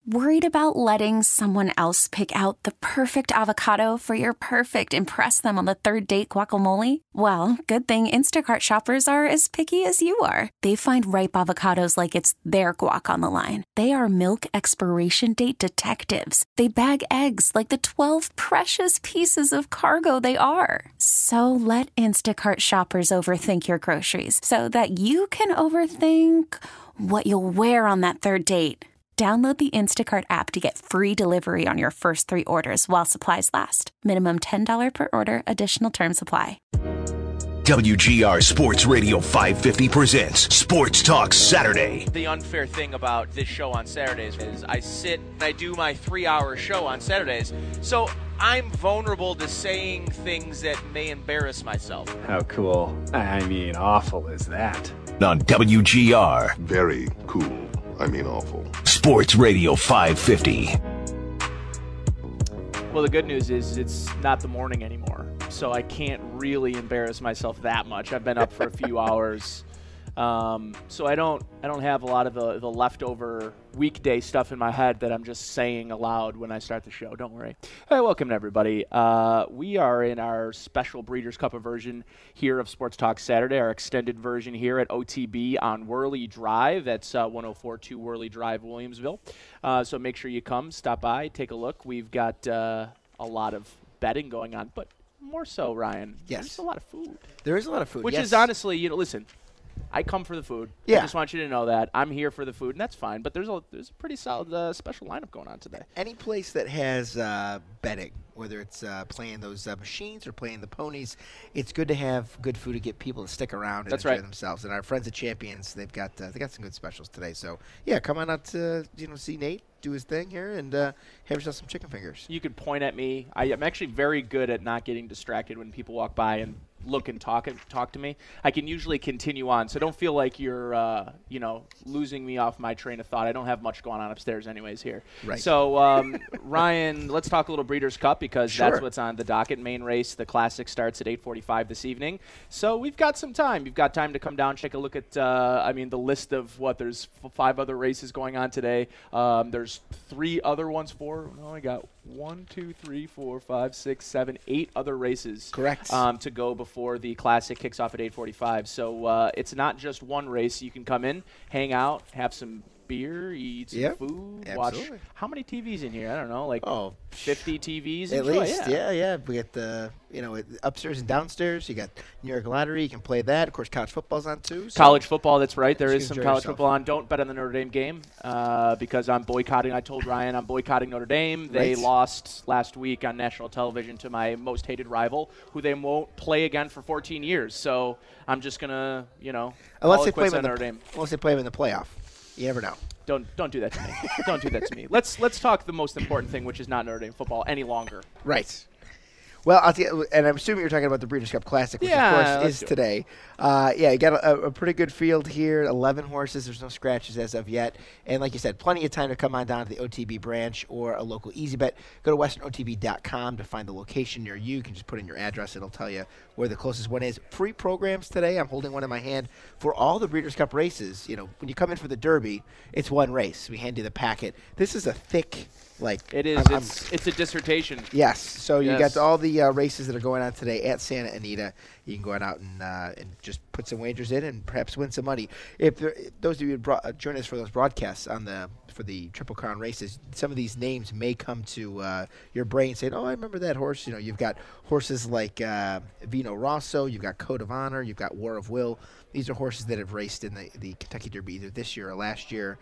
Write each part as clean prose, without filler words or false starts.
Worried about letting someone else pick out the perfect avocado for your perfect impress them on the third date guacamole? Well, good thing Instacart shoppers are as picky as you are. They find ripe avocados like it's their guac on the line. They are milk expiration date detectives. They bag eggs like the 12 precious pieces of cargo they are. So let Instacart shoppers overthink your groceries so that you can overthink what you'll wear on that third date. Download the Instacart app to get free delivery on your first 3 orders while supplies last. Minimum $10 per order. Additional terms apply. WGR Sports Radio 550 presents Sports Talk Saturday. The unfair thing about this show on Saturdays is I do my 3-hour show on Saturdays, so I'm vulnerable to saying things that may embarrass myself. How cool, I mean awful is that? On WGR. Very cool. I mean awful. Sports Radio 550. Well, the good news is it's not the morning anymore, so I can't really embarrass myself that much. I've been up for a few hours, so I don't have a lot of the leftover weekday stuff in my head that I'm just saying aloud when I start the show. Don't worry. Hey, welcome everybody. We are in our special Breeders' Cup version here of Sports Talk Saturday, our extended version here at OTB on Worley Drive. That's 1042 Worley Drive, Williamsville. So make sure you come, stop by, take a look. We've got a lot of betting going on, but more so, Ryan, there's a lot of food. There is a lot of food, which is honestly, listen, I come for the food. Yeah. I just want you to know that. I'm here for the food, and that's fine. But there's a pretty solid special lineup going on today. Any place that has betting, whether it's playing those machines or playing the ponies, it's good to have good food to get people to stick around and enjoy themselves. And our friends at Champions, they got some good specials today. So, yeah, come on out to see Nate do his thing here and have yourself some chicken fingers. You could point at me. I'm actually very good at not getting distracted when people walk by and look and talk to me. I can usually continue on, so don't feel like you're losing me off my train of thought. I don't have much going on upstairs anyways here. Right. So Ryan, let's talk a little Breeders' Cup because that's Sure. what's on the docket. Main race, the Classic, starts at 8:45 this evening. So we've got some time. You've got time to come down, take a look at the list of there's 5 other races going on today. There's 3 other ones I got 1, 2, 3, 4, 5, 6, 7, 8 other races. Correct. To go before the Classic kicks off at 8:45. So it's not just one race. You can come in, hang out, have some beer, eat some food, absolutely. watch. How many TVs in here? I don't know, 50 TVs? At Enjoy, least, yeah. We got the upstairs and downstairs. You got New York Lottery. You can play that. Of course, college football's on too. So college football, that's right. There is some college yourself. football on. Don't bet on the Notre Dame game because I'm boycotting. I told Ryan I'm boycotting Notre Dame. They lost last week on national television to my most hated rival, who they won't play again for 14 years. So I'm just going to, unless they play on Notre Dame. Unless they play them in the playoff. You never know. Don't do that to me. Don't do that to me. Let's talk the most important thing, which is not Notre Dame football any longer. Right. Well, and I'm assuming you're talking about the Breeders' Cup Classic, which of course is today. You got a pretty good field here, 11 horses. There's no scratches as of yet. And like you said, plenty of time to come on down to the OTB branch or a local Easy Bet. Go to westernotb.com to find the location near you. You can just put in your address. It'll tell you where the closest one is. Free programs today. I'm holding one in my hand for all the Breeders' Cup races. When you come in for the Derby, it's one race. We hand you the packet. This is a thick, it is. It's a dissertation. Yes. So you got all the races that are going on today at Santa Anita. You can go out and just put some wagers in and perhaps win some money. If those of you who join us for those broadcasts for the Triple Crown races, some of these names may come to your brain saying, "Oh, I remember that horse." You've got horses like Vino Rosso. You've got Code of Honor. You've got War of Will. These are horses that have raced in the Kentucky Derby either this year or last year.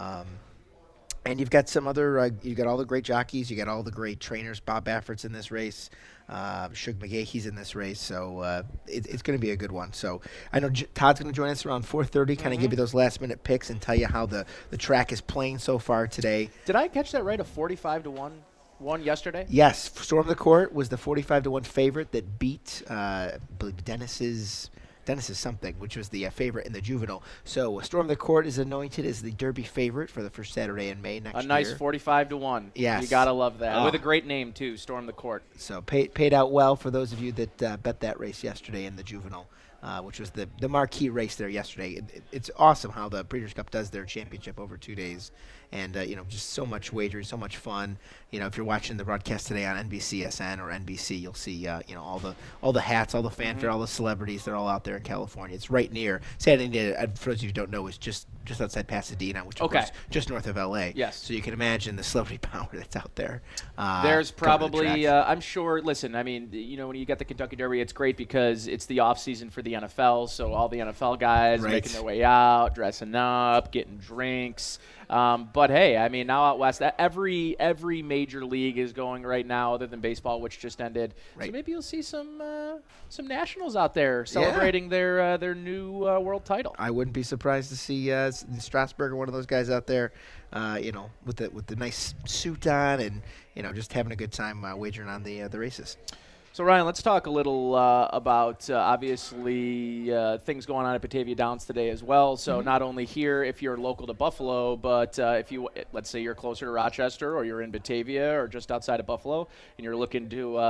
And you've got some other, you've got all the great jockeys. You got all the great trainers. Bob Baffert's in this race. Shug McGahee's in this race. So it's going to be a good one. So I know Todd's going to join us around 4:30, kind of give you those last-minute picks and tell you how the track is playing so far today. Did I catch that right, a 45-1 yesterday? Yes. Storm the Court was the 45-1 favorite that beat, I believe, Dennis's something, which was the favorite in the juvenile. So Storm the Court is anointed as the Derby favorite for the first Saturday in May next year. A nice 45-1. Yes. You got to love that. With a great name, too, Storm the Court. So paid out well for those of you that bet that race yesterday in the juvenile. which was the marquee race there yesterday. It's awesome how the Breeders' Cup does their championship over 2 days. And, just so much wagering, so much fun. If you're watching the broadcast today on NBCSN or NBC, you'll see, all the hats, all the fanfare, all the celebrities. They're all out there in California. It's right near Santa Anita. For those of you who don't know, is just outside Pasadena, which of course just north of L.A. Yes. So you can imagine the celebrity power that's out there. There's probably, I'm sure. Listen, I mean, when you get the Kentucky Derby, it's great because it's the off season for the NFL. So all the NFL guys making their way out, dressing up, getting drinks. But hey, I mean, now out west, every major league is going right now, other than baseball, which just ended. Right. So maybe you'll see some nationals out there celebrating their new world title. I wouldn't be surprised to see Strasburg or one of those guys out there, with the nice suit on and just having a good time wagering on the races. So, Ryan, let's talk a little about, obviously, things going on at Batavia Downs today as well. So not only here if you're local to Buffalo, but if you, let's say you're closer to Rochester or you're in Batavia or just outside of Buffalo and you're looking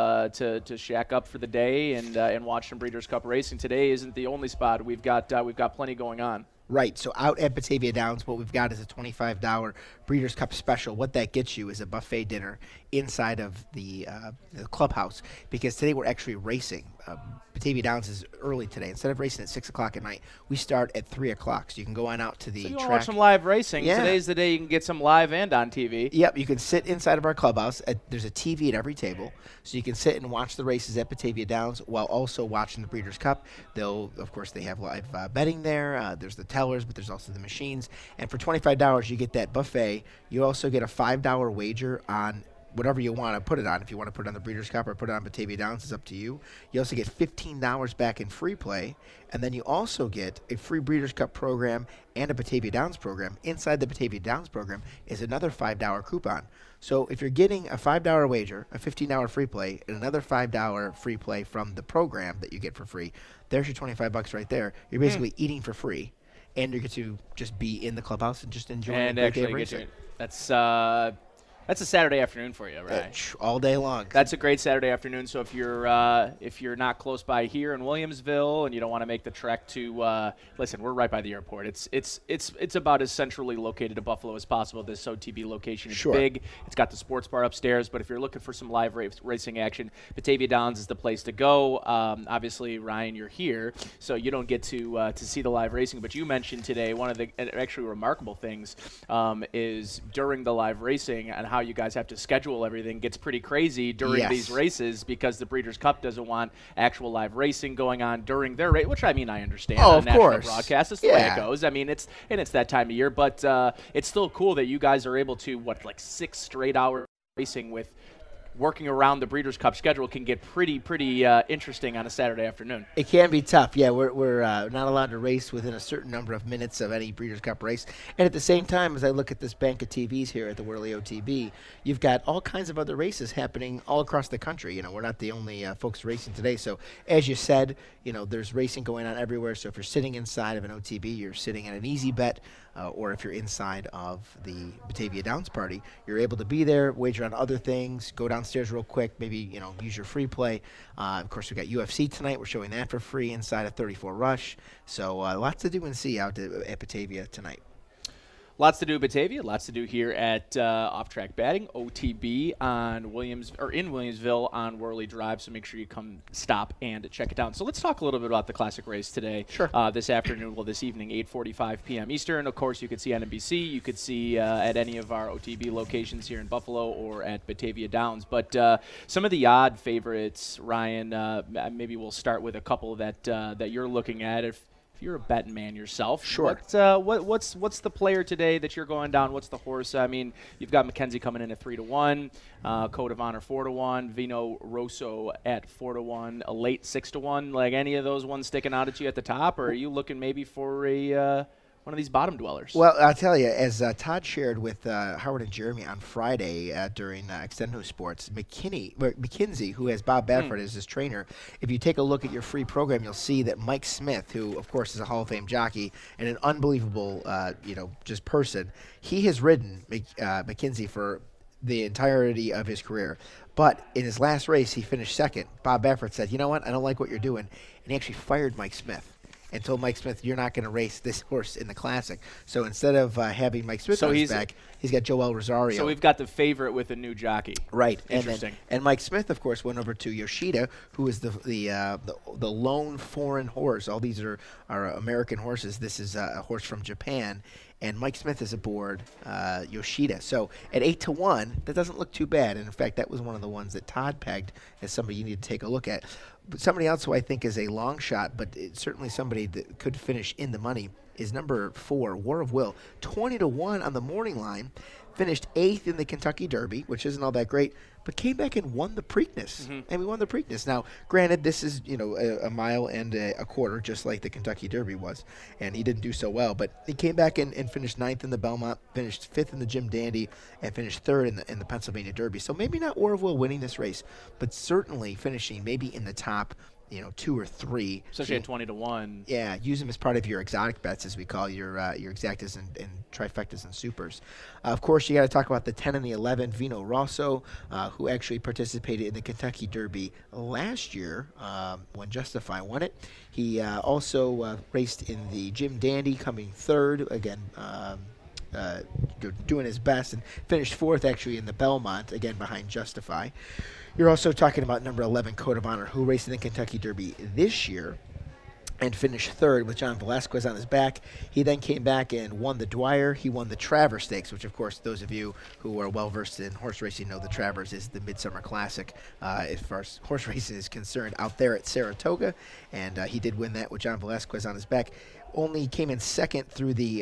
to shack up for the day and watch some Breeders' Cup racing, today isn't the only spot. We've got plenty going on. Right, so out at Batavia Downs, what we've got is a $25 Breeders' Cup special. What that gets you is a buffet dinner inside of the clubhouse, because today we're actually racing. Batavia Downs is early today. Instead of racing at 6 o'clock at night, we start at 3 o'clock. So you can go on out to the track. You can watch some live racing. Yeah. Today's the day you can get some live and on TV. Yep, you can sit inside of our clubhouse. There's a TV at every table. So you can sit and watch the races at Batavia Downs while also watching the Breeders' Cup. Of course, they have live betting there. There's the tellers, but there's also the machines. And for $25, you get that buffet. You also get a $5 wager on whatever you want to put it on. If you want to put it on the Breeders' Cup or put it on Batavia Downs, it's up to you. You also get $15 back in free play, and then you also get a free Breeders' Cup program and a Batavia Downs program. Inside the Batavia Downs program is another $5 coupon. So if you're getting a $5 wager, a $15 free play, and another $5 free play from the program that you get for free, there's your $25 right there. You're basically eating for free, and you get to just be in the clubhouse and just enjoy a great day of racing. That's a Saturday afternoon for you, right? All day long. That's a great Saturday afternoon. So if you're not close by here in Williamsville and you don't want to make the trek to listen, we're right by the airport. It's about as centrally located to Buffalo as possible. This OTB location is big. It's got the sports bar upstairs. But if you're looking for some live racing action, Batavia Downs is the place to go. Obviously, Ryan, you're here, so you don't get to see the live racing. But you mentioned today one of the actually remarkable things is during the live racing and how you guys have to schedule everything gets pretty crazy during these races because the Breeders' Cup doesn't want actual live racing going on during their race, which I understand. Oh, on of national course. broadcast, it's the way it goes. I mean, it's that time of year, but it's still cool that you guys are able to 6 straight hours racing with. Working around the Breeders' Cup schedule can get pretty interesting on a Saturday afternoon. It can be tough. Yeah, we're not allowed to race within a certain number of minutes of any Breeders' Cup race. And at the same time, as I look at this bank of TVs here at the Whirly OTB, you've got all kinds of other races happening all across the country. We're not the only folks racing today. So as you said, there's racing going on everywhere. So if you're sitting inside of an OTB, you're sitting at an easy bet. Or if you're inside of the Batavia Downs party, you're able to be there, wager on other things, go downstairs real quick, maybe use your free play. Of course, we've got UFC tonight. We're showing that for free inside of 34 Rush. So lots to do and see out at Batavia tonight. Lots to do at Batavia, lots to do here at Off Track Batting, OTB in Williamsville on Worley Drive. So make sure you come stop and check it out. So let's talk a little bit about the Classic race today. Sure. This afternoon, this evening, 8:45 p.m. Eastern. Of course, you could see on NBC. You could see at any of our OTB locations here in Buffalo or at Batavia Downs. But some of the odd favorites, Ryan. Maybe we'll start with a couple that you're looking at. If you're a betting man yourself, sure. What's the player today that you're going down? What's the horse? I mean, you've got Mackenzie coming in at 3-1, Code of Honor 4-1, Vino Rosso at 4-1, a late 6-1. Like any of those ones sticking out at you at the top, or are you looking maybe for one of these bottom dwellers? Well, I'll tell you, as Todd shared with Howard and Jeremy on Friday during Extendo Sports, McKinsey, who has Bob Badford as his trainer, if you take a look at your free program, you'll see that Mike Smith, who, of course, is a Hall of Fame jockey and an unbelievable, just person, he has ridden McKinsey for the entirety of his career. But in his last race, he finished second. Bob Baffert said, you know what, I don't like what you're doing. And he actually fired Mike Smith and told Mike Smith, you're not going to race this horse in the Classic. So instead of having Mike Smith on his back, he's got Joel Rosario. So we've got the favorite with a new jockey. Right. Interesting. And Mike Smith, of course, went over to Yoshida, who is the lone foreign horse. All these are American horses. This is a horse from Japan. And Mike Smith is aboard Yoshida. So at 8-1, that doesn't look too bad. And in fact, that was one of the ones that Todd pegged as somebody you need to take a look at. But somebody else who I think is a long shot, but certainly somebody that could finish in the money, is number 4, War of Will. 20-1 on the morning line. Finished 8th in the Kentucky Derby, which isn't all that great, but came back and won the Preakness. Mm-hmm. And we won the Preakness. Now, granted, this is a mile and a quarter, just like the Kentucky Derby was, and he didn't do so well. But he came back and finished 9th in the Belmont, finished 5th in the Jim Dandy, and finished 3rd in the Pennsylvania Derby. So maybe not War of Will winning this race, but certainly finishing maybe in the top 2 or 3. Especially at 20-1. Yeah, use them as part of your exotic bets, as we call your exactas and trifectas and supers. Of course, you got to talk about the 10 and the 11, Vino Rosso, who actually participated in the Kentucky Derby last year when Justify won it. He also raced in the Jim Dandy, coming 3rd, again, doing his best, and finished 4th actually in the Belmont, again behind Justify. You're also talking about number 11, Code of Honor, who raced in the Kentucky Derby this year and finished 3rd with John Velasquez on his back. He then came back and won the Dwyer. He won the Travers Stakes, which, of course, those of you who are well-versed in horse racing know the Travers is the Midsummer Classic as far as horse racing is concerned out there at Saratoga. And he did win that with John Velasquez on his back. Only came in 2nd through the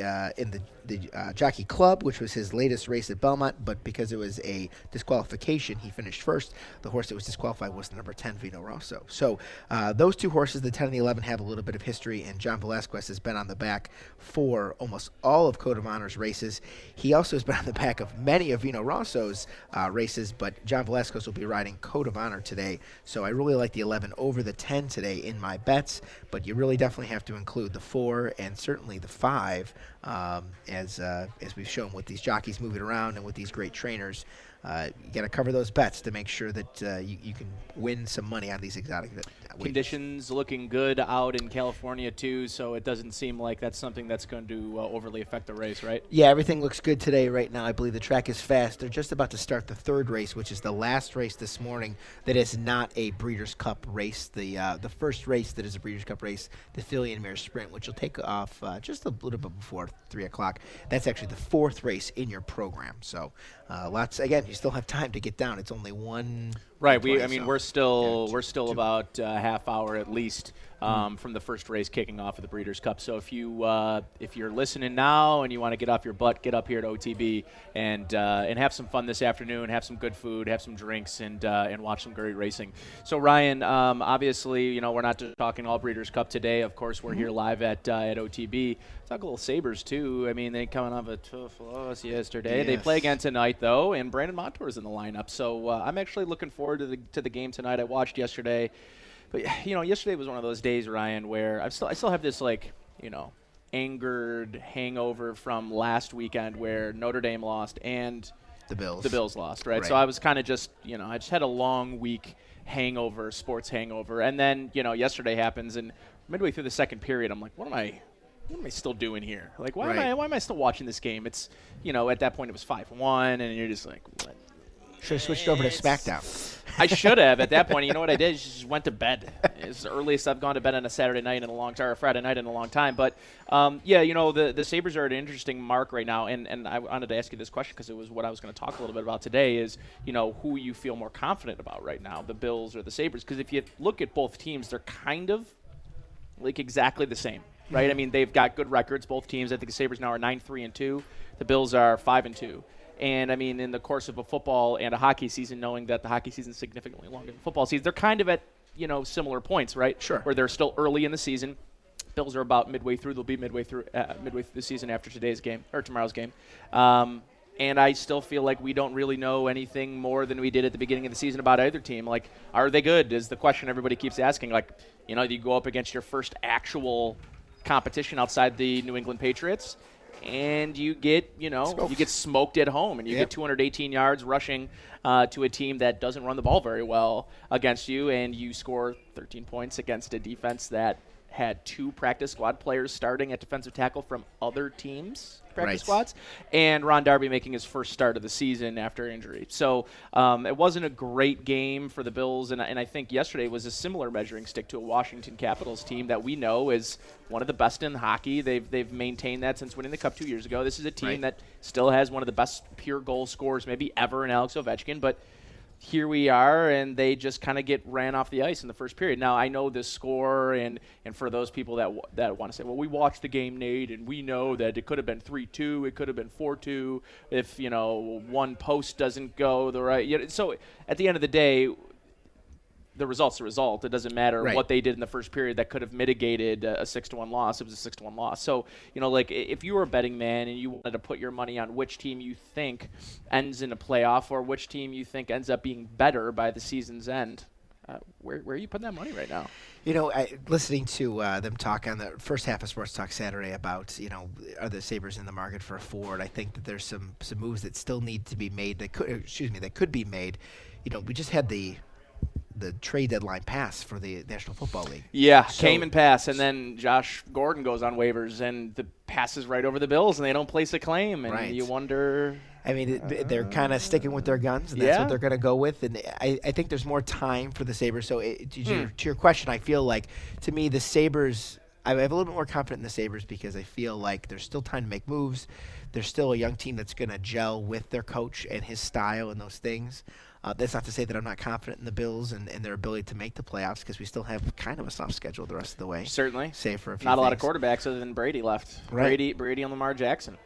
Jockey Club, which was his latest race at Belmont, but because it was a disqualification, he finished 1st. The horse that was disqualified was the number 10, Vino Rosso. So those two horses, the 10 and the 11, have a little bit of history, and John Velasquez has been on the back for almost all of Code of Honor's races. He also has been on the back of many of Vino Rosso's races, but John Velasquez will be riding Code of Honor today. So I really like the 11 over the 10 today in my bets, but you really definitely have to include the 4 and certainly the 5 as we've shown with these jockeys moving around and with these great trainers. You got to cover those bets to make sure that you can win some money on these exotic conditions looking good out in California too, so it doesn't seem like that's something that's going to overly affect the race, right? Yeah, everything looks good today right now. I believe the track is fast. They're just about to start the 3rd race, which is the last race this morning that is not a Breeders' Cup race. The first race that is a Breeders' Cup race, the Filly and Mare Sprint, which will take off just a little bit before 3 o'clock. That's actually the 4th race in your program. So lots, again, you still have time to get down. It's only one. Right. We're still about a half hour at least from the first race kicking off of the Breeders' Cup. So if you're listening now and you want to get off your butt, get up here at OTB and have some fun this afternoon, have some good food, have some drinks, and watch some great racing. So Ryan, obviously, we're not just talking all Breeders' Cup today. Of course, we're here live at OTB. Talk a little Sabres too. I mean, they coming off a tough loss yesterday. Yes. They play again tonight though, and Brandon Montour's in the lineup. So I'm actually looking forward to the game tonight. I watched yesterday. But, yesterday was one of those days, Ryan, where I still have this, angered hangover from last weekend where Notre Dame lost and the Bills lost, right? So I was kind of just, I just had a long week hangover, sports hangover. And then, yesterday happens, and midway through the second period, I'm like, what am I still doing here? Like, why am I still watching this game? It's, at that point it was 5-1, and you're just like, what? Should have switched over to SmackDown. I should have at that point. You know what I did? Just went to bed. It's the earliest I've gone to bed on a Saturday night in a long time, or a Friday night in a long time. But, the Sabres are at an interesting mark right now. And I wanted to ask you this question because it was what I was going to talk a little bit about today is, who you feel more confident about right now, the Bills or the Sabres? Because if you look at both teams, they're kind of like exactly the same, right? I mean, they've got good records, both teams. I think the Sabres now are 9-3-2. The Bills are 5-2. And, I mean, in the course of a football and a hockey season, knowing that the hockey season is significantly longer than football season, they're kind of at, similar points, right? Sure. Where they're still early in the season. Bills are about midway through. They'll be midway through the season after today's game, or tomorrow's game. And I still feel like we don't really know anything more than we did at the beginning of the season about either team. Like, are they good is the question everybody keeps asking. Like, you go up against your first actual competition outside the New England Patriots, and you get, you get smoked at home, and you get 218 yards rushing to a team that doesn't run the ball very well against you, and you score 13 points against a defense that had 2 practice squad players starting at defensive tackle from other teams' practice squads, and Ron Darby making his first start of the season after injury. So it wasn't a great game for the Bills, and I think yesterday was a similar measuring stick to a Washington Capitals team that we know is one of the best in hockey. They've maintained that since winning the Cup 2 years ago. This is a team that still has one of the best pure goal scorers maybe ever in Alex Ovechkin, but here we are, and they just kind of get ran off the ice in the first period. Now, I know the score, and for those people that want to say, well, we watched the game, Nate, and we know that it could have been 3-2, it could have been 4-2 if, one post doesn't go the right. So at the end of the day, the result's the result. It doesn't matter what they did in the first period that could have mitigated a 6-1 loss. It was a 6-1 loss. So, if you were a betting man and you wanted to put your money on which team you think ends in a playoff or which team you think ends up being better by the season's end, where are you putting that money right now? Listening to them talk on the first half of Sports Talk Saturday about, are the Sabres in the market for a forward? I think that there's some moves that still need to be made that could be made. We just had the trade deadline pass for the National Football League. Yeah, came and passed, and then Josh Gordon goes on waivers, and the pass is right over the Bills, and they don't place a claim, and you wonder. I mean, they're kind of sticking with their guns, and that's what they're going to go with. And I think there's more time for the Sabres. So to your question, I feel like, to me, the Sabres, I have a little bit more confident in the Sabres because I feel like there's still time to make moves. There's still a young team that's going to gel with their coach and his style and those things. That's not to say that I'm not confident in the Bills and their ability to make the playoffs because we still have kind of a soft schedule the rest of the way. Certainly. Save for a few Not a lot of quarterbacks other than Brady left. Right. Brady and Lamar Jackson.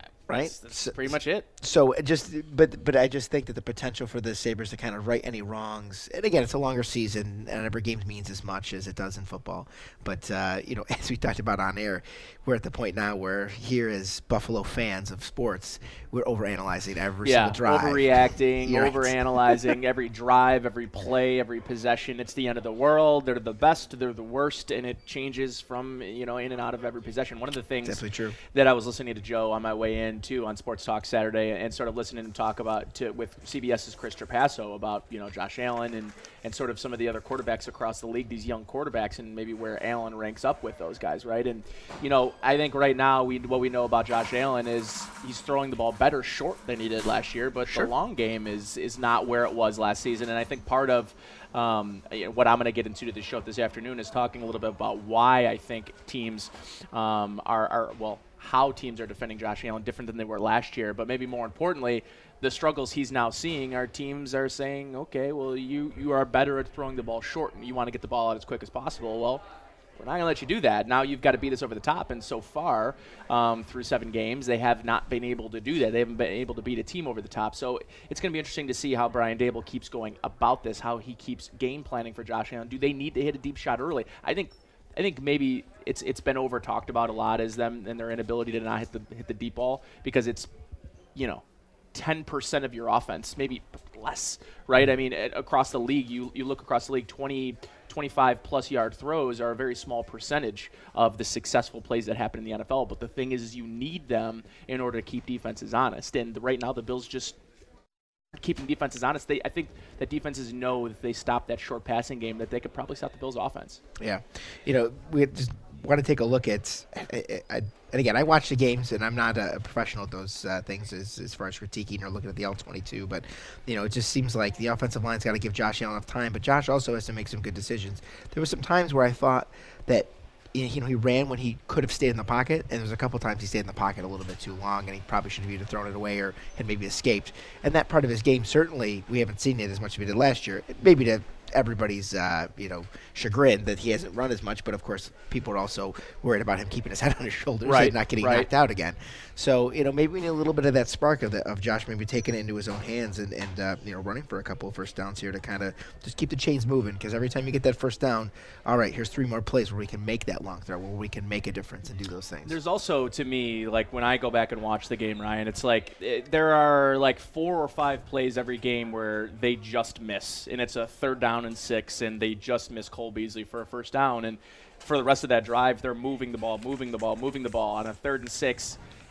That's pretty much it. So but I just think that the potential for the Sabres to kind of right any wrongs, and again, it's a longer season, and every game means as much as it does in football. But as we talked about on air, we're at the point now where here as Buffalo fans of sports, we're overanalyzing every single drive. Overreacting, overanalyzing every drive, every play, every possession. It's the end of the world. They're the best, they're the worst, and it changes from in and out of every possession. One of the things definitely true that I was listening to Joe on my way in too on Sports Talk Saturday and sort of listening to him talk about with CBS's Chris Trapasso about Josh Allen and sort of some of the other quarterbacks across the league, these young quarterbacks, and maybe where Allen ranks up with those guys, right? And I think right now what we know about Josh Allen is he's throwing the ball better short than he did last year, but the long game is not where it was last season. And I think part of what I'm going to get into the show this afternoon is talking a little bit about why I think teams how teams are defending Josh Allen different than they were last year, but maybe more importantly, the struggles he's now seeing, our teams are saying, okay, well, you are better at throwing the ball short, and you want to get the ball out as quick as possible. Well, we're not going to let you do that. Now you've got to beat us over the top, and so far, through 7 games, they have not been able to do that. They haven't been able to beat a team over the top. So it's going to be interesting to see how Brian Daboll keeps going about this, how he keeps game planning for Josh Allen. Do they need to hit a deep shot early? I think maybe it's been over talked about a lot as them and their inability to not hit the deep ball because it's 10% of your offense, maybe less, right? I mean, across the league, you look across the league, 25 plus yard throws are a very small percentage of the successful plays that happen in the NFL. But the thing is you need them in order to keep defenses honest. And right now the Bills just keeping defenses honest. I think that defenses know if they stop that short passing game that they could probably stop the Bills' offense. Yeah. We just want to take a look at and again, I watch the games, and I'm not a professional at those things as far as critiquing or looking at the L22, but, it just seems like the offensive line's got to give Josh Allen enough time, but Josh also has to make some good decisions. There were some times where I thought that he ran when he could have stayed in the pocket, and there was a couple times he stayed in the pocket a little bit too long, and he probably should have either thrown it away or had maybe escaped. And that part of his game, certainly, we haven't seen it as much as we did last year. Maybe to everybody's chagrin that he hasn't run as much, but of course people are also worried about him keeping his head on his shoulders and not getting knocked out again. So maybe we need a little bit of that spark of Josh maybe taking it into his own hands and running for a couple of first downs here to kind of just keep the chains moving, because every time you get that first down, all right, here's 3 more plays where we can make that long throw, where we can make a difference and do those things. There's also, to me, like when I go back and watch the game, Ryan, it's like there are like 4 or 5 plays every game where they just miss, and it's a 3rd down and 6, and they just miss Cole Beasley for a first down. And for the rest of that drive, they're moving the ball on a 3rd and 6.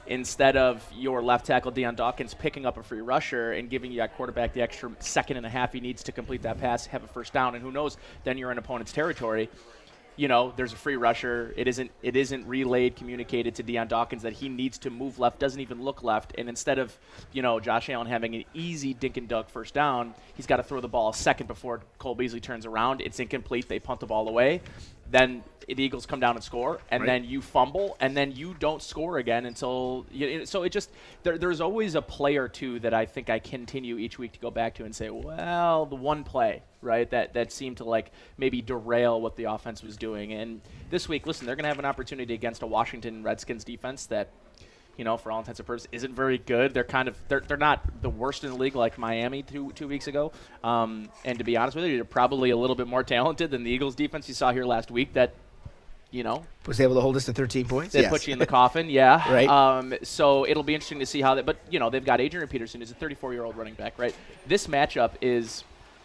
instead of your left tackle, Deion Dawkins, picking up a free rusher and giving that quarterback the extra second and a half he needs to complete that pass, have a first down, and who knows, then you're in opponent's territory. There's a free rusher. It isn't relayed, communicated to Deion Dawkins that he needs to move left, doesn't even look left. And instead of, Josh Allen having an easy dink and dunk first down, he's got to throw the ball a second before Cole Beasley turns around. It's incomplete. They punt the ball away. Then the Eagles come down and score, and then you fumble, and then you don't score again until so it just there's always a play or two that I think I continue each week to go back to and say, well, the one play, right, that seemed to maybe derail what the offense was doing. And this week, listen, they're going to have an opportunity against a Washington Redskins defense that, for all intents and purposes, isn't very good. They're not the worst in the league like Miami two weeks ago. And to be honest with you, they're probably a little bit more talented than the Eagles defense you saw here last week that, was able to hold us to 13 points. They put you in the coffin, yeah. Right. So it'll be interesting to see how that. But they've got Adrian Peterson, who's a 34-year-old running back, right? This matchup is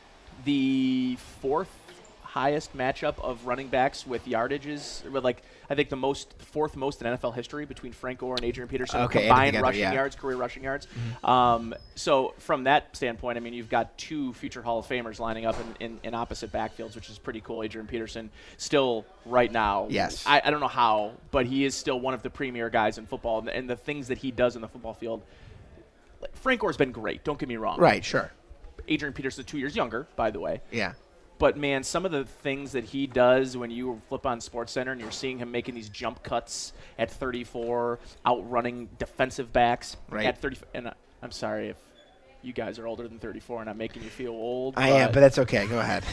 the fourth highest matchup of running backs with yardages, I think the fourth most in NFL history between Frank Gore and Adrian Peterson, combined rushing yards, career rushing yards. Mm-hmm. So from that standpoint, you've got two future Hall of Famers lining up in opposite backfields, which is pretty cool. Adrian Peterson still right now. Yes. I don't know how, but he is still one of the premier guys in football, and the things that he does in the football field. Frank Gore's been great. Don't get me wrong. Right. Sure. Adrian Peterson, 2 years younger, by the way. Yeah. But, man, some of the things that he does when you flip on SportsCenter and you're seeing him making these jump cuts at 34, outrunning defensive backs at 30. And I'm sorry if you guys are older than 34 and I'm making you feel old. I am, but that's okay. Go ahead.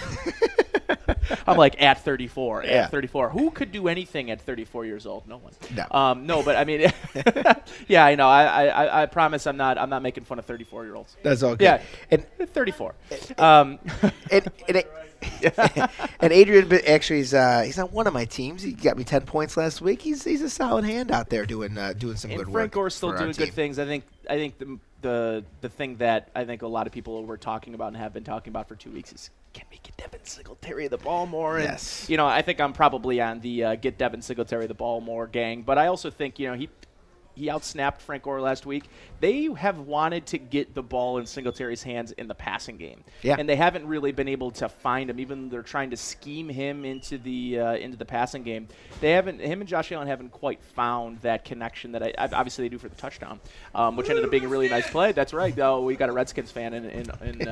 I'm at 34. Yeah. At 34. Who could do anything at 34 years old? No one. No. No, but yeah, I know. I promise I'm not making fun of 34-year-olds. That's all good. Yeah, and 34. And Adrian actually he's on one of my teams. He got me 10 points last week. He's a solid hand out there doing some good work. Frank Gore's still doing good team. things. I think the thing that I think a lot of people were talking about and have been talking about for 2 weeks is, can we get Devin Singletary the ball more? And, yes. I think I'm probably on the get Devin Singletary the ball more gang. But I also think, he outsnapped Frank Gore last week. They have wanted to get the ball in Singletary's hands in the passing game. Yeah. And they haven't really been able to find him, even though they're trying to scheme him into the passing game. Him and Josh Allen haven't quite found that connection that obviously they do for the touchdown, which ended up being a really nice play. That's right, though. We got a Redskins fan in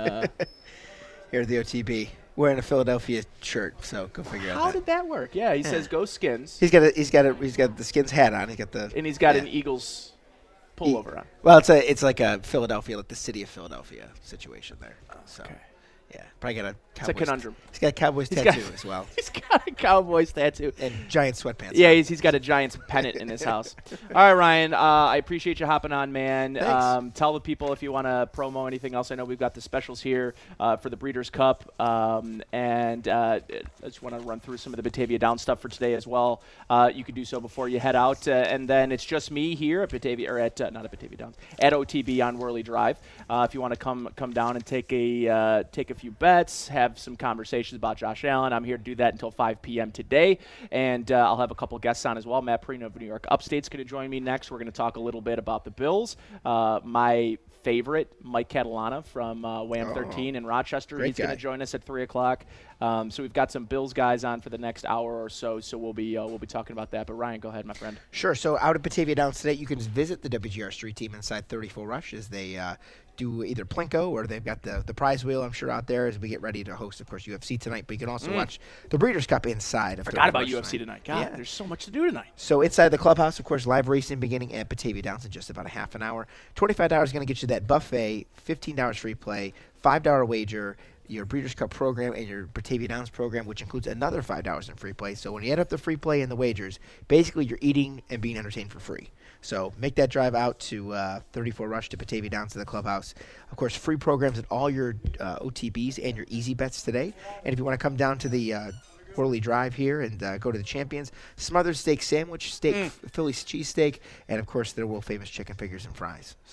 here at the OTB. Wearing a Philadelphia shirt, so go figure out. How did that work? Yeah, he says go Skins. He's got the Skins hat on. He's got an Eagles pullover on. Well, it's like a Philadelphia, like the city of Philadelphia situation there. So, okay. Yeah, probably got a Cowboys. It's a conundrum. He's got a Cowboys tattoo as well. He's got a Cowboys tattoo. And giant sweatpants. Yeah, he's got a Giants pennant in his house. All right, Ryan, I appreciate you hopping on, man. Thanks. Tell the people if you want to promo anything else. I know we've got the specials here for the Breeders' Cup. And I just want to run through some of the Batavia Downs stuff for today as well. You can do so before you head out. And then it's just me here at Batavia, or at, not at Batavia Downs, at OTB on Worley Drive. If you want to come down and take a few bets, have some conversations about Josh Allen. I'm here to do that until 5 p.m. today, and I'll have a couple guests on as well. Matt Perino of New York Upstate's going to join me next. We're going to talk a little bit about the Bills. My favorite, Mike Catalana from WAM 13 in Rochester. He's going to join us at 3 o'clock. So we've got some Bills guys on for the next hour or so, so we'll be talking about that. But Ryan, go ahead, my friend. Sure. So out at Batavia Downs today, you can visit the WGR Street Team inside 34 Rush as they do either Plinko or they've got the prize wheel, I'm sure, out there as we get ready to host, of course, UFC tonight. But you can also watch the Breeders' Cup inside. Forgot about UFC tonight. God, there's so much to do tonight. So inside the clubhouse, of course, live racing beginning at Batavia Downs in just about a half an hour. $25 is going to get you that buffet, $15 free play, $5 wager, your Breeders' Cup program, and your Batavia Downs program, which includes another $5 in free play. So when you add up the free play and the wagers, basically you're eating and being entertained for free. So make that drive out to 34 Rush to Batavia Downs to the clubhouse. Of course, free programs at all your OTBs and your easy bets today. And if you want to come down to the Worley Drive here and go to the Champions, Smothered Steak Sandwich, Philly cheesesteak, and of course their world famous chicken fingers and fries. So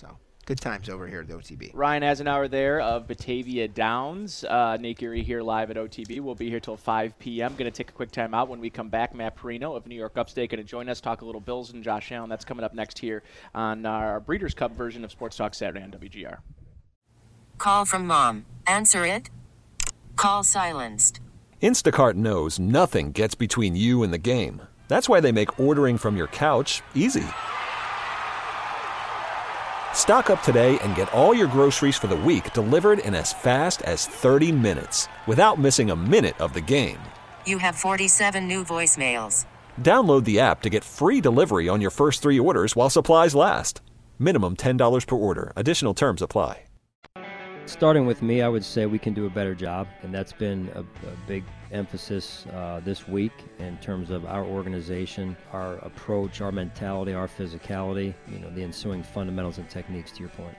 Good times over here at the OTB. Ryan Azenauer there of Batavia Downs. Nate Geary here live at OTB. We'll be here till 5 p.m. Going to take a quick time out. When we come back, Matt Perino of New York Upstate going to join us, talk a little Bills and Josh Allen. That's coming up next here on our Breeders' Cup version of Sports Talk Saturday on WGR. Call from mom. Answer it. Call silenced. Instacart knows nothing gets between you and the game. That's why they make ordering from your couch easy. Stock up today and get all your groceries for the week delivered in as fast as 30 minutes without missing a minute of the game. You have 47 new voicemails. Download the app to get free delivery on your first 3 orders while supplies last. Minimum $10 per order. Additional terms apply. Starting with me, I would say we can do a better job, and that's been a big emphasis this week in terms of our organization, our approach, our mentality, our physicality, the ensuing fundamentals and techniques, to your point.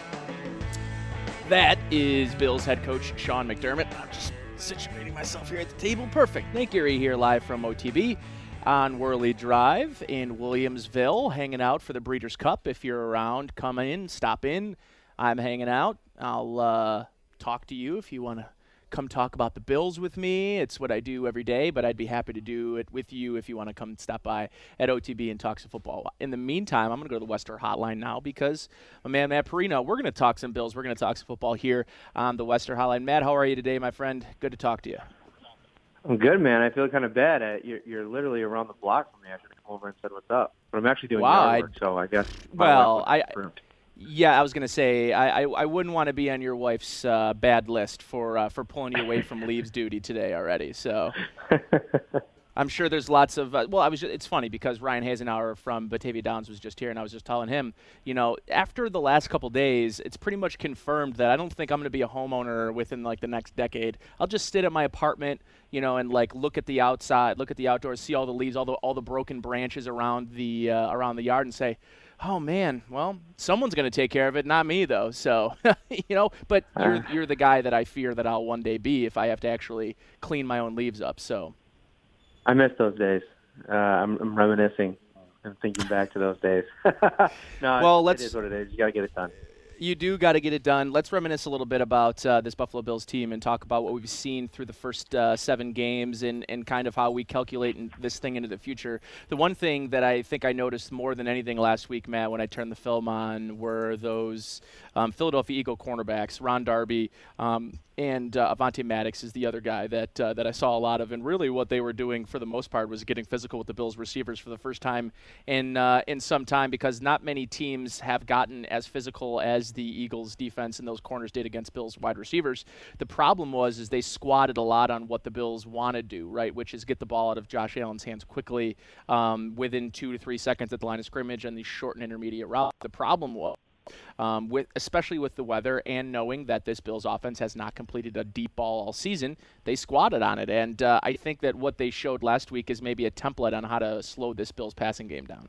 That is Bills head coach Sean McDermott. I'm just situating myself here at the table. Perfect. Nate Geary here live from OTB on Worley Drive in Williamsville, hanging out for the Breeders' Cup. If you're around, come in, stop in. I'm hanging out. I'll talk to you if you want to come talk about the Bills with me. It's what I do every day, but I'd be happy to do it with you if you want to come stop by at OTB and talk some football. In the meantime, I'm going to go to the Wester Hotline now because my man Matt Perino, we're going to talk some Bills. We're going to talk some football here on the Wester Hotline. Matt, how are you today, my friend? Good to talk to you. I'm good, man. I feel kind of bad. You're literally around the block from me. I should have come over and said what's up. But I'm actually doing yard work, so I guess. Yeah, I was going to say I wouldn't want to be on your wife's bad list for pulling you away from leaves duty today already. So I'm sure there's lots of it's funny because Ryan Hasenauer from Batavia Downs was just here, and I was just telling him, after the last couple days, it's pretty much confirmed that I don't think I'm going to be a homeowner within like the next decade. I'll just sit at my apartment, and like look at the outside, look at the outdoors, see all the leaves, all the broken branches around the yard, and say, oh man, well, someone's going to take care of it, not me though. So, but you're the guy that I fear that I'll one day be if I have to actually clean my own leaves up. So, I miss those days. I'm reminiscing and thinking back to those days. No, it is what it is. You got to get it done. You do got to get it done. Let's reminisce a little bit about this Buffalo Bills team and talk about what we've seen through the first 7 games and kind of how we calculate this thing into the future. The one thing that I think I noticed more than anything last week, Matt, when I turned the film on, were those Philadelphia Eagle cornerbacks, Ron Darby, and Avonte Maddox is the other guy that I saw a lot of. And really what they were doing for the most part was getting physical with the Bills receivers for the first time in some time, because not many teams have gotten as physical as the Eagles defense and those corners did against Bills wide receivers. The problem is they squatted a lot on what the Bills want to do, right, which is get the ball out of Josh Allen's hands quickly within 2 to 3 seconds at the line of scrimmage and the short and intermediate route. The problem was, especially with the weather and knowing that this Bills offense has not completed a deep ball all season, they squatted on it. And I think that what they showed last week is maybe a template on how to slow this Bills passing game down.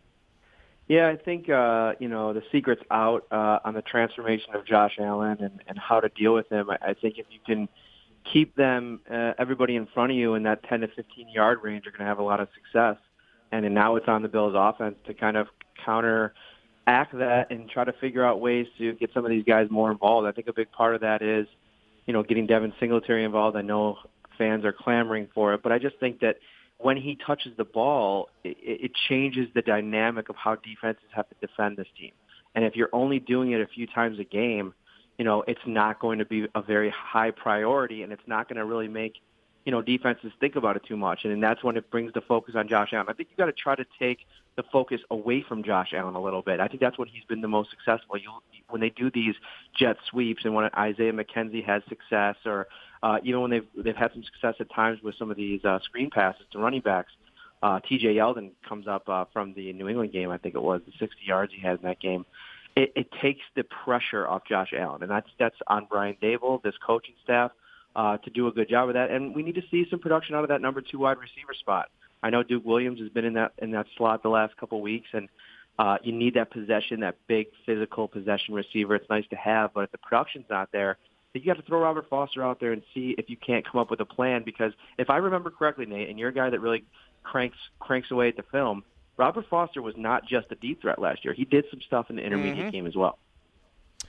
Yeah, I think, the secret's out on the transformation of Josh Allen and how to deal with him. I think if you can keep them, everybody in front of you in that 10 to 15-yard range, you're going to have a lot of success. And now it's on the Bills offense to kind of counteract that and try to figure out ways to get some of these guys more involved. I think a big part of that is, getting Devin Singletary involved. I know fans are clamoring for it, but I just think that when he touches the ball, it changes the dynamic of how defenses have to defend this team. And if you're only doing it a few times a game, it's not going to be a very high priority, and it's not going to really make, defenses think about it too much. And that's when it brings the focus on Josh Allen. I think you've got to try to take the focus away from Josh Allen a little bit. I think that's what he's been the most successful. When they do these jet sweeps and when Isaiah McKenzie has success, or even when they've had some success at times with some of these screen passes to running backs, T.J. Yeldon comes up from the New England game, I think it was, the 60 yards he had in that game. It takes the pressure off Josh Allen, and that's on Brian Dable, this coaching staff, to do a good job of that. And we need to see some production out of that number 2 wide receiver spot. I know Duke Williams has been in that slot the last couple of weeks, and you need that possession, that big physical possession receiver. It's nice to have, but if the production's not there, you got to throw Robert Foster out there and see if you can't come up with a plan. Because if I remember correctly, Nate, and you're a guy that really cranks away at the film, Robert Foster was not just a deep threat last year. He did some stuff in the intermediate game as well.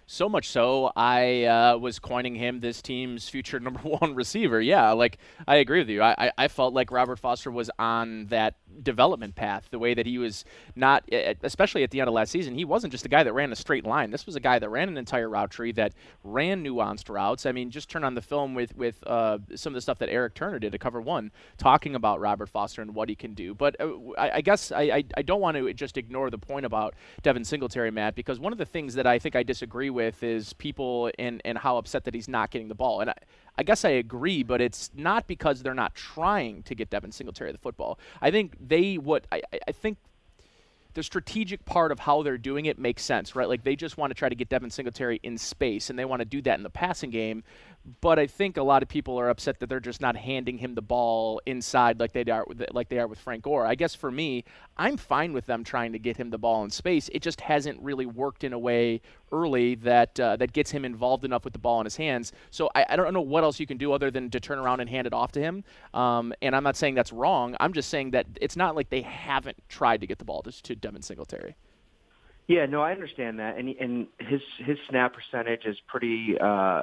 So much so, I was coining him this team's future number one receiver. Yeah, like, I agree with you. I felt like Robert Foster was on that development path, the way that he was not, especially at the end of last season, he wasn't just a guy that ran a straight line. This was a guy that ran an entire route tree, that ran nuanced routes. I mean, just turn on the film with some of the stuff that Eric Turner did to Cover One, talking about Robert Foster and what he can do. But I guess I don't want to just ignore the point about Devin Singletary, Matt, because one of the things that I think I disagree with is people and how upset that he's not getting the ball. And I guess I agree, but it's not because they're not trying to get Devin Singletary the football. I think I think the strategic part of how they're doing it makes sense, right? Like, they just want to try to get Devin Singletary in space, and they want to do that in the passing game. But I think a lot of people are upset that they're just not handing him the ball inside like they are with Frank Gore. I guess for me, I'm fine with them trying to get him the ball in space. It just hasn't really worked in a way early that gets him involved enough with the ball in his hands. So I don't know what else you can do other than to turn around and hand it off to him. And I'm not saying that's wrong. I'm just saying that it's not like they haven't tried to get the ball to Devin Singletary. Yeah, no, I understand that, and his snap percentage is pretty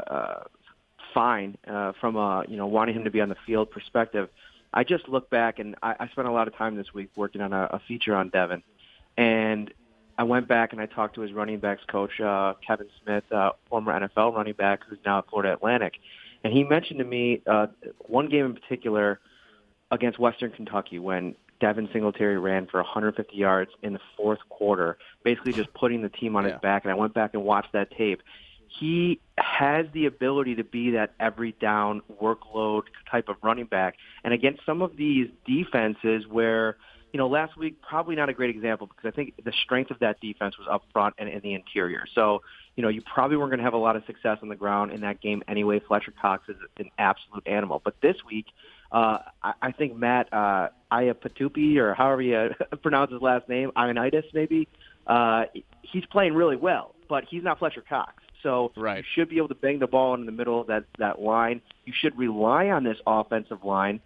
fine from a wanting him to be on the field perspective. I just look back, and I spent a lot of time this week working on a feature on Devin, and I went back and I talked to his running backs coach, Kevin Smith, former NFL running back who's now at Florida Atlantic, and he mentioned to me one game in particular against Western Kentucky when Devin Singletary ran for 150 yards in the fourth quarter, basically just putting the team on his back. And I went back and watched that tape. He has the ability to be that every down workload type of running back. And against some of these defenses where, last week, probably not a great example because I think the strength of that defense was up front and in the interior. So, you probably weren't going to have a lot of success on the ground in that game anyway. Fletcher Cox is an absolute animal. But this week, I think Matt Iapatupi, or however you pronounce his last name, Ioannidis maybe, he's playing really well, but he's not Fletcher Cox. So You should be able to bang the ball in the middle of that line. You should rely on this offensive line,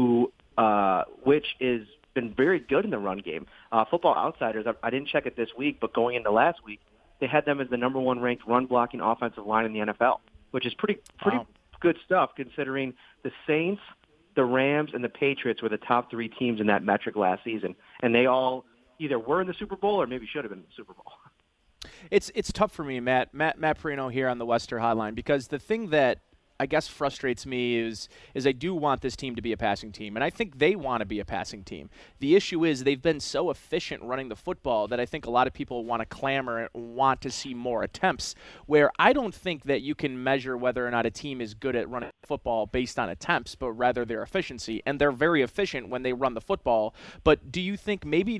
which is been very good in the run game. Football Outsiders, I didn't check it this week, but going into last week, they had them as the number one ranked run blocking offensive line in the NFL, which is pretty good stuff considering the Saints, the Rams, and the Patriots were the top three teams in that metric last season, and they all either were in the Super Bowl or maybe should have been in the Super Bowl. It's tough for me, Matt Perino here on the Wester Hotline, because the thing that I guess frustrates me is I do want this team to be a passing team, and I think they want to be a passing team. The issue is they've been so efficient running the football that I think a lot of people want to clamor and want to see more attempts, where I don't think that you can measure whether or not a team is good at running football based on attempts, but rather their efficiency, and they're very efficient when they run the football. But do you think maybe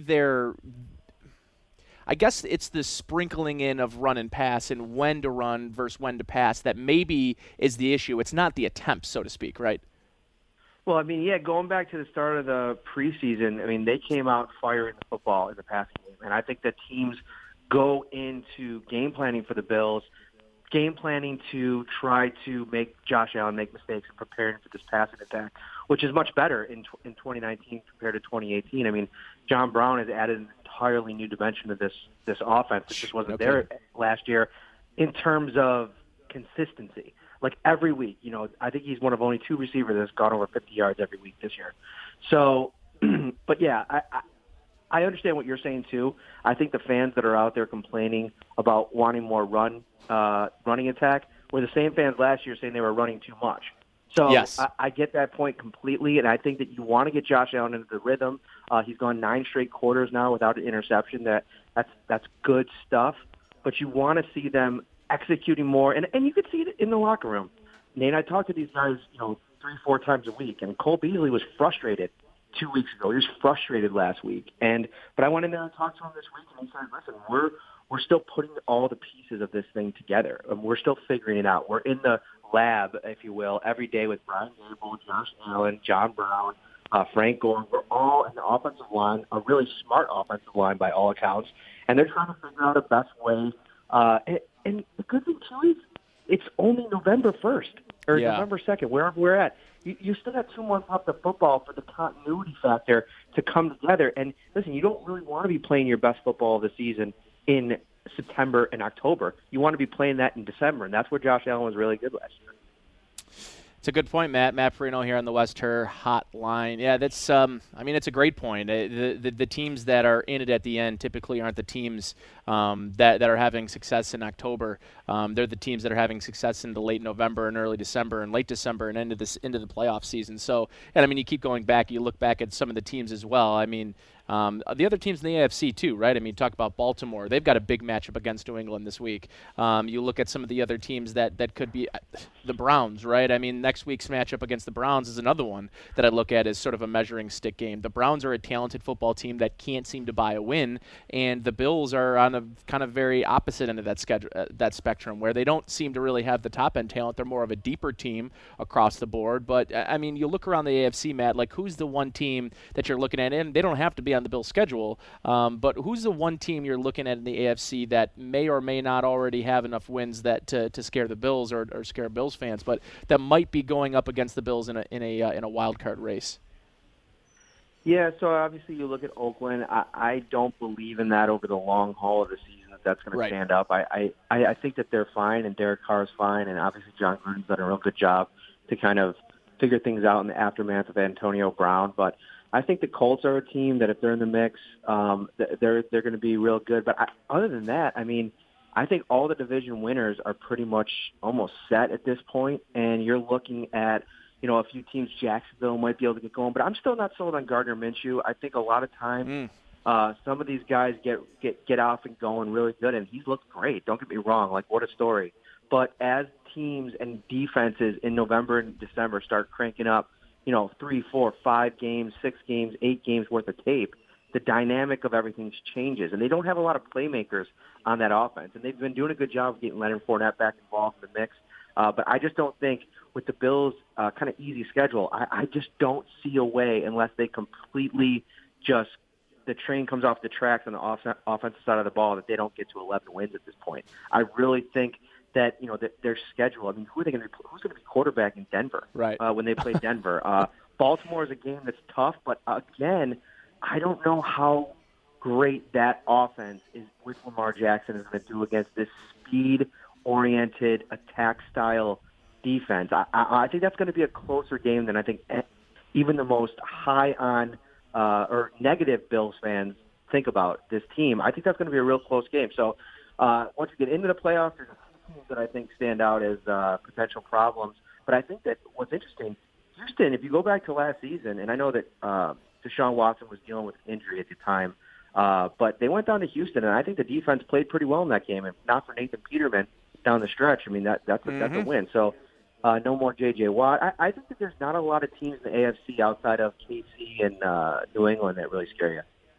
I guess it's the sprinkling in of run and pass and when to run versus when to pass that maybe is the issue. It's not the attempts, so to speak, right? Well, going back to the start of the preseason, they came out firing the football in the passing game. And I think that teams go into game planning for the Bills, game planning to try to make Josh Allen make mistakes and preparing for this passing attack, which is much better in 2019 compared to 2018. John Brown has added an entirely new dimension to this offense. It just wasn't there last year in terms of consistency. Like every week, I think he's one of only two receivers that's gone over 50 yards every week this year. So, but yeah, I understand what you're saying too. I think the fans that are out there complaining about wanting more running attack were the same fans last year saying they were running too much. So yes. I get that point completely, and I think that you want to get Josh Allen into the rhythm. He's gone 9 straight quarters now without an interception. That's good stuff. But you want to see them executing more, and you could see it in the locker room. Nate, I talk to these guys, 3-4 times a week, and Cole Beasley was frustrated 2 weeks ago. He was frustrated last week, but I went in there and talked to him this week, and he said, "Listen, we're still putting all the pieces of this thing together, and we're still figuring it out. We're in the lab, if you will, every day with Brian Dable, Josh Allen, John Brown, Frank Gore. We're all in the offensive line, a really smart offensive line by all accounts, and they're trying to figure out the best way. And the good thing, too, is it's only November 1st or November 2nd, wherever we're at. You still got 2 months left of football for the continuity factor to come together. And listen, you don't really want to be playing your best football of the season in September and October. You want to be playing that in December, and that's where Josh Allen was really good last year. It's a good point, Matt. Matt Perino here on the West Her Hotline. Yeah, that's. It's a great point. The teams that are in it at the end typically aren't the teams that are having success in October. They're the teams that are having success in the late November and early December and late December and into the playoff season. So, and you keep going back. You look back at some of the teams as well. The other teams in the AFC too, right? Talk about Baltimore. They've got a big matchup against New England this week. You look at some of the other teams that could be the Browns, right? Next week's matchup against the Browns is another one that I look at as sort of a measuring stick game. The Browns are a talented football team that can't seem to buy a win, and the Bills are on a kind of very opposite end of that spectrum, where they don't seem to really have the top end talent. They're more of a deeper team across the board. But you look around the AFC, Matt, like who's the one team that you're looking at, and they don't have to be on the Bills' schedule, but who's the one team you're looking at in the AFC that may or may not already have enough wins that to scare the Bills or scare Bills fans, but that might be going up against the Bills in a wild card race? Yeah, so obviously you look at Oakland. I don't believe in that over the long haul of the season that's going to stand up. I think that they're fine, and Derek Carr's fine, and obviously John Gruden's done a real good job to kind of figure things out in the aftermath of Antonio Brown. But I think the Colts are a team that if they're in the mix, they're going to be real good. But other than that, I think all the division winners are pretty much almost set at this point, and you're looking at a few teams. Jacksonville might be able to get going, but I'm still not sold on Gardner Minshew. I think a lot of times some of these guys get off and going really good, and he's looked great. Don't get me wrong, like what a story. But as teams and defenses in November and December start cranking up, 3, 4, 5 games, 6 games, 8 games worth of tape, the dynamic of everything changes, and they don't have a lot of playmakers on that offense. And they've been doing a good job of getting Leonard Fournette back involved in the mix. But I just don't think with the Bills' kind of easy schedule, I just don't see a way unless they completely just the train comes off the tracks on the offensive side of the ball that they don't get to 11 wins at this point. I really think that that their schedule. Who are they going to? Who's going to be quarterback in Denver? Right. When they play Denver, Baltimore is a game that's tough, but again, I don't know how great that offense is with Lamar Jackson is going to do against this speed-oriented attack-style defense. I think that's going to be a closer game than I think even the most high on or negative Bills fans think about this team. I think that's going to be a real close game. So once you get into the playoffs, there's a few teams that I think stand out as potential problems. But I think that what's interesting, Houston, if you go back to last season, and I know that Deshaun Watson was dealing with injury at the time, but they went down to Houston, and I think the defense played pretty well in that game. And not for Nathan Peterman down the stretch, that's a win. So no more J.J. Watt. I think that there's not a lot of teams in the AFC outside of KC and New England that really scare you.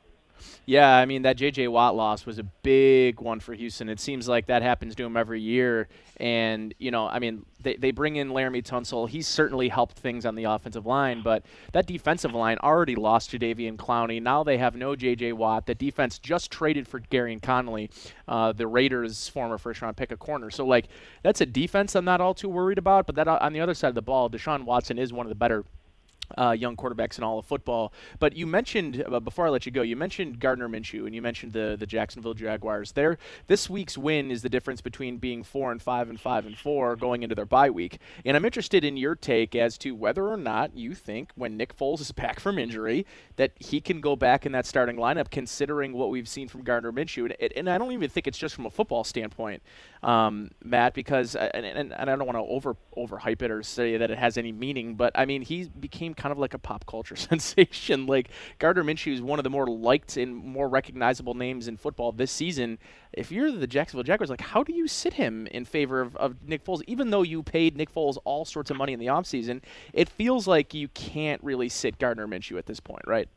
Yeah, that J.J. Watt loss was a big one for Houston. It seems like that happens to him every year. And, they bring in Laramie Tunsil. He's certainly helped things on the offensive line, but that defensive line already lost Jadeveon Clowney. Now they have no J.J. Watt. The defense just traded for Gary Conley, the Raiders' former first-round pick, a corner. So, that's a defense I'm not all too worried about. But that on the other side of the ball, Deshaun Watson is one of the better young quarterbacks in all of football. But you mentioned, before I let you go, you mentioned Gardner Minshew, and you mentioned the Jacksonville Jaguars. This week's win is the difference between being 4-5 and 5-4 going into their bye week. And I'm interested in your take as to whether or not you think when Nick Foles is back from injury that he can go back in that starting lineup, considering what we've seen from Gardner Minshew. And I don't even think it's just from a football standpoint, Matt, because and I don't want to overhype it or say that it has any meaning, but he became kind of like a pop culture sensation. Like Gardner Minshew is one of the more liked and more recognizable names in football this season. If you're the Jacksonville Jaguars, how do you sit him in favor of Nick Foles? Even though you paid Nick Foles all sorts of money in the offseason, it feels like you can't really sit Gardner Minshew at this point, right?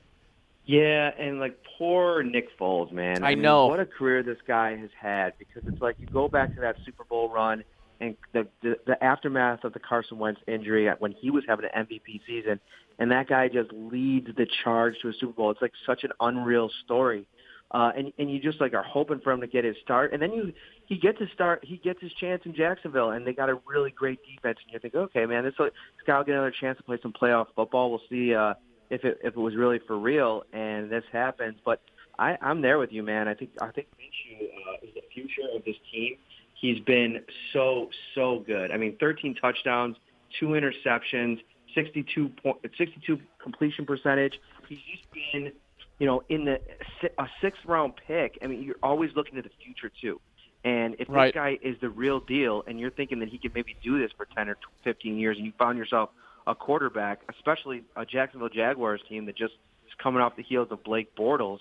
Yeah, and poor Nick Foles, man. I know. What a career this guy has had, because it's you go back to that Super Bowl run and the aftermath of the Carson Wentz injury when he was having an MVP season, and that guy just leads the charge to a Super Bowl. It's such an unreal story. And you just are hoping for him to get his start. And then he gets his start, he gets his chance in Jacksonville, and they got a really great defense. And you think, okay, man, this guy will get another chance to play some playoff football. We'll see if it was really for real, and this happens. But I'm there with you, man. I think Minshew is the future of this team. He's been so good. I mean, 13 touchdowns, 2 interceptions, 62 completion percentage. He's just been, in a 6th-round pick. I mean, you're always looking to the future too. And if this guy is the real deal, and you're thinking that he could maybe do this for 10 or 15 years, and you found yourself a quarterback, especially a Jacksonville Jaguars team that just is coming off the heels of Blake Bortles,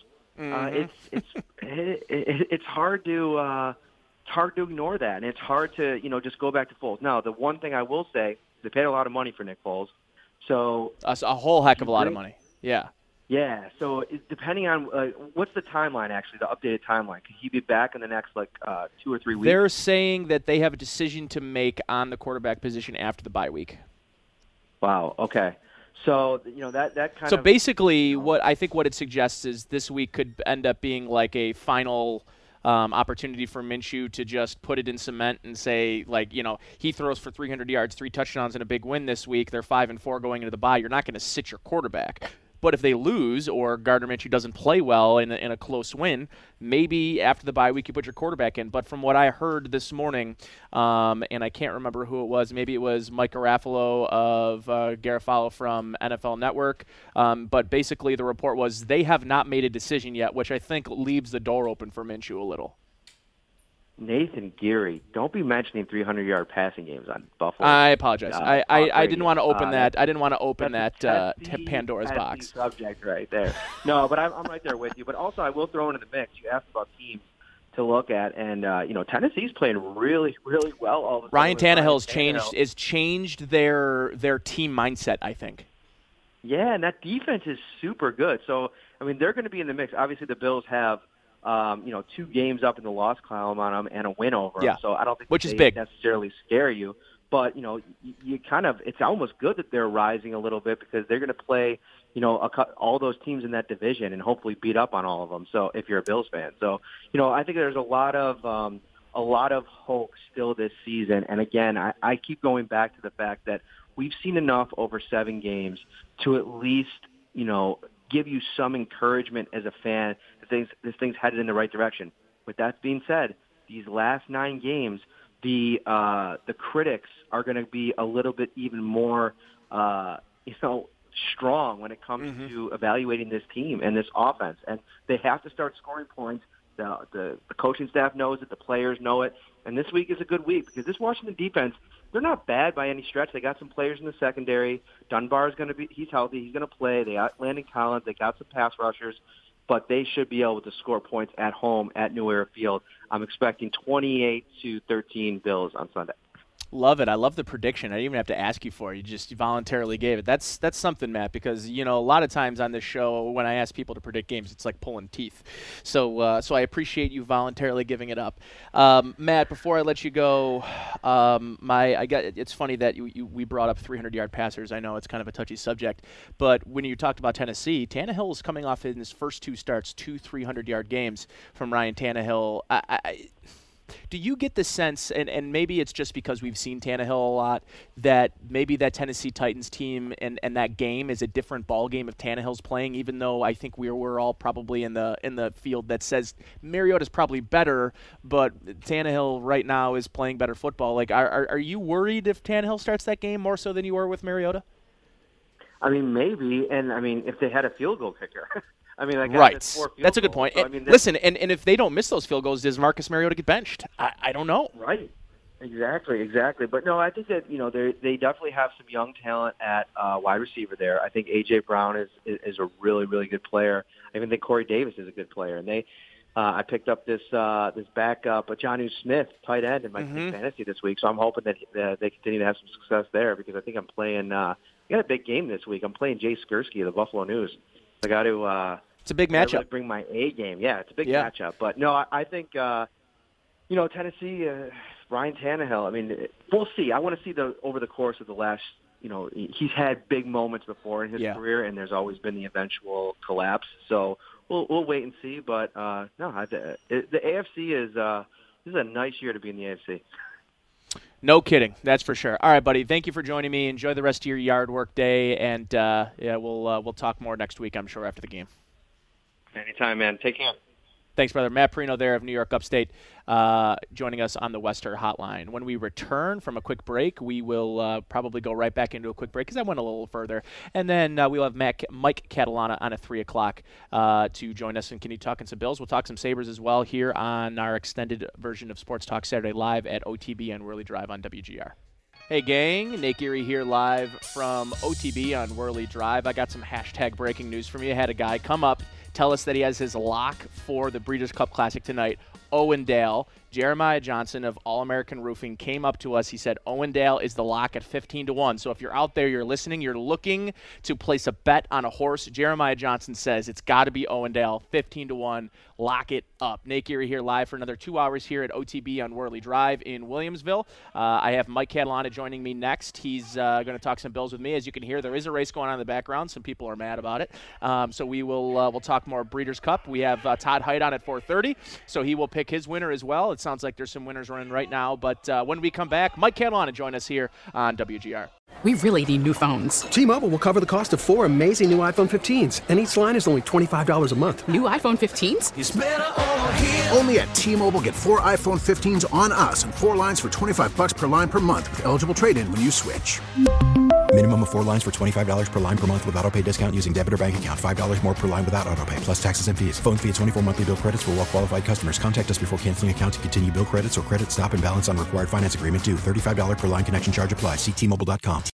it's hard to ignore that, and it's hard to just go back to Foles. Now, the one thing I will say, they paid a lot of money for Nick Foles, so that's a whole heck of a lot of money. Yeah. Yeah, so depending on what's the timeline, actually, the updated timeline? Could he be back in the next 2 or 3 weeks? They're saying that they have a decision to make on the quarterback position after the bye week. Wow. Okay. So that kind of. So basically, what it suggests is this week could end up being like a final opportunity for Minshew to just put it in cement and say, he throws for 300 yards, 3 touchdowns, and a big win this week. They're 5-4 going into the bye. You're not going to sit your quarterback. But if they lose or Gardner Minshew doesn't play well in a close win, maybe after the bye week you put your quarterback in. But from what I heard this morning, and I can't remember who it was, maybe it was Mike Garafolo of Garafolo from NFL Network. But basically the report was they have not made a decision yet, which I think leaves the door open for Minshew a little. Nathan Geary, don't be mentioning 300-yard passing games on Buffalo. I apologize. I didn't want to open that. I didn't want to open that Pandora's box. Subject right there. No, but I'm right there with you. But also, I will throw into the mix. You asked about teams to look at, and Tennessee's playing really, really well all of a sudden. Ryan Tannehill's changed their team mindset, I think. Yeah, and that defense is super good. So I mean, they're going to be in the mix. Obviously, the Bills have. 2 games up in the loss column on them and a win over them. So I don't think they necessarily scare you. But, you kind of – it's almost good that they're rising a little bit because they're going to play, all those teams in that division and hopefully beat up on all of them. So if you're a Bills fan. So, I think there's a lot of hope still this season. And, again, I keep going back to the fact that we've seen enough over 7 games to at least, give you some encouragement as a fan that this thing's headed in the right direction. With that being said, these last 9 games, the critics are going to be a little bit even more, strong when it comes to evaluating this team and this offense. And they have to start scoring points. The coaching staff knows it. The players know it. And this week is a good week because this Washington defense, they're not bad by any stretch. They got some players in the secondary. Dunbar is going to be – he's healthy. He's going to play. They got Landon Collins. They got some pass rushers. But they should be able to score points at home at New Era Field. I'm expecting 28-13 Bills on Sunday. Love it. I love the prediction. I didn't even have to ask you for it. You just voluntarily gave it. That's something, Matt, because, a lot of times on this show when I ask people to predict games, it's like pulling teeth. So I appreciate you voluntarily giving it up. Matt, before I let you go, it's funny that we brought up 300-yard passers. I know it's kind of a touchy subject, but when you talked about Tennessee, Tannehill is coming off in his first 2 starts, 2 300-yard games from Ryan Tannehill. Do you get the sense, and maybe it's just because we've seen Tannehill a lot, that maybe that Tennessee Titans team and that game is a different ball game if Tannehill's playing, even though I think we're all probably in the field that says Mariota's probably better, but Tannehill right now is playing better football. Like, are you worried if Tannehill starts that game more so than you were with Mariota? I mean, maybe, and I mean, if they had a field goal kicker. I mean, right. That's a good point. So, listen, and if they don't miss those field goals, does Marcus Mariota get benched? I don't know. Right. Exactly. But no, I think that they definitely have some young talent at wide receiver there. I think A.J. Brown is a really, really good player. I even think Corey Davis is a good player, and I picked up this backup, Jonnu Smith, tight end, in my fantasy this week. So I'm hoping that they continue to have some success there because I think I'm playing. I got a big game this week. I'm playing Jay Skursky of the Buffalo News. I got to. It's a big matchup. Really bring my A game. Yeah, it's a big matchup. But no, I think Tennessee, Ryan Tannehill. I mean, we'll see. I want to see over the course of the last. He's had big moments before in his career, and there's always been the eventual collapse. So we'll wait and see. But no, the AFC is this is a nice year to be in the AFC. No kidding. That's for sure. All right, buddy. Thank you for joining me. Enjoy the rest of your yard work day, and we'll talk more next week, I'm sure, after the game. Anytime, man. Take care. Thanks, brother. Matt Perino there of New York Upstate, joining us on the Wester Hotline. When we return from a quick break, we will probably go right back into a quick break because I went a little further. And then we'll have Mike Catalana on at 3 o'clock to join us and continue talking some Bills. We'll talk some Sabres as well here on our extended version of Sports Talk Saturday live at OTB and Whirly Drive on WGR. Hey, gang. Nate Geary here live from OTB on Whirly Drive. I got some hashtag breaking news from you. I had a guy come up, tell us that he has his lock for the Breeders' Cup Classic tonight. Owendale. Jeremiah Johnson of All-American Roofing came up to us. He said Owendale is the lock at 15-1. So if you're out there, you're listening, you're looking to place a bet on a horse, Jeremiah Johnson says it's got to be Owendale, 15-1. Lock it up. Nate Geary here live for another 2 hours here at OTB on Whirly Drive in Williamsville. I have Mike Catalana joining me next. He's going to talk some Bills with me. As you can hear, there is a race going on in the background. Some people are mad about it. So we will we'll talk more Breeders' Cup. We have Todd Height on at 4:30, so he will pick his winner as well. It sounds like there's some winners running right now. But when we come back, Mike Catalana join us here on WGR. We really need new phones. T-Mobile will cover the cost of 4 amazing new iPhone 15s, and each line is only $25 a month. New iPhone 15s? It's better over here. Only at T-Mobile, get 4 iPhone 15s on us and 4 lines for $25 per line per month with eligible trade-in when you switch. Minimum of 4 lines for $25 per line per month with autopay discount using debit or bank account. $5 more per line without autopay, plus taxes and fees. Phone fee at 24 monthly bill credits for well-qualified customers. Contact us before canceling account to continue bill credits or credit stop and balance on required finance agreement due. $35 per line connection charge applies. See T-Mobile.com.